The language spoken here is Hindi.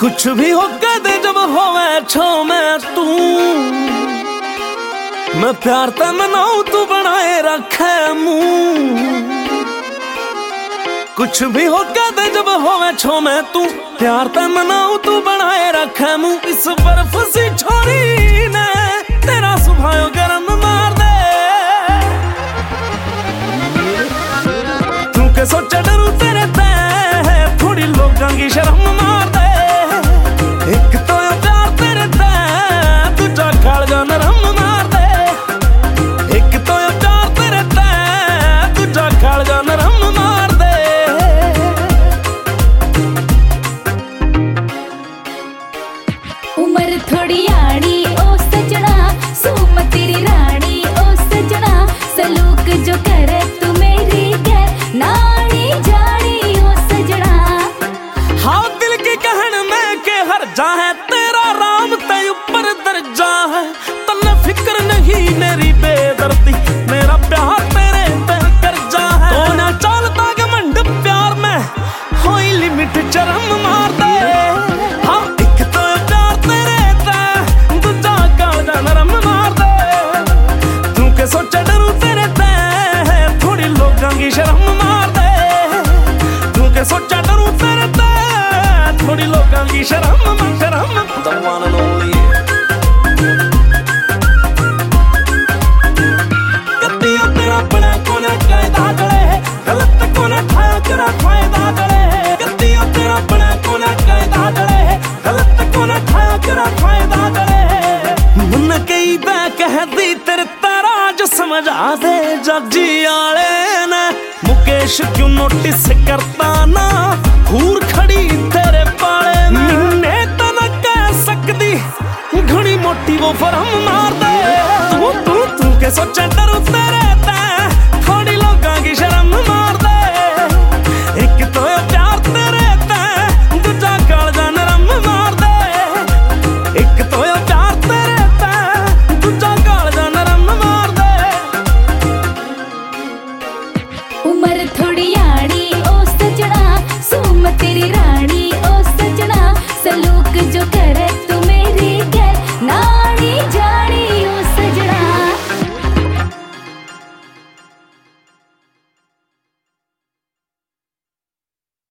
कुछ भी हो दे जब होवे छो मैं तू, मैं प्यार ते मनाऊं तू बनाए रखे मुंह। कुछ भी हो दे जब होवे छो मैं तू, प्यार ते मनाऊं तू बनाए रखे मुंह। इस बर्फ सी छोरी ने तेरा सुभायो गरम मार दे, तू के सोचे डरू तेरे ते थोड़ी लोगां की शर्म मार दे। एक तो प्यार तेरे ते दूजा कालजा नरम मार दे, एक तो प्यार तेरे ते दूजा कालजा नरम मार दे। उम्र थोड़ी आड़ी ओ सजना, सूम तेरी रानी ओ सजना, सलूक जो करे तू मेरी के नानी जानी ओ सजना। हाँ दिल की कहन में के हर जा है तेरा राम ते ऊपर दर्जा है। तन्ने फिक्र नहीं मेरी बेदर्दी, मेरा प्यार तेरे पे कर्जा है। तो ना चलता घमंड प्यार में होई लिमिट चरम मार दे। हाँ एक तो प्यार तेरे ते दूजा कालजा नरम मार दे, तू के सोचे डरू तेरे ते थोड़ी लोगां की शर्म मार दे, तू के सोचे डरू तेरे ते थोड़ी लोगां की शर्म शर्म। The one and only गद्दियों तेरा बड़ा कोने कायदा गले, गलत कोने खाया तेरा फायदा गले। गद्दियों तेरा बड़ा कोने कायदा गले, गलत कोने खाया तेरा फायदा गले। मन कई बै कह दी तेरे तारा जो समझा दे जजी आले ने। मुकेश क्यों नोटिस करता ना हूर खड़ी तेरे पाले में। मिन्ने तो ना कह सकदी घनी मोटी वो फरम मार दे, तू के सोचे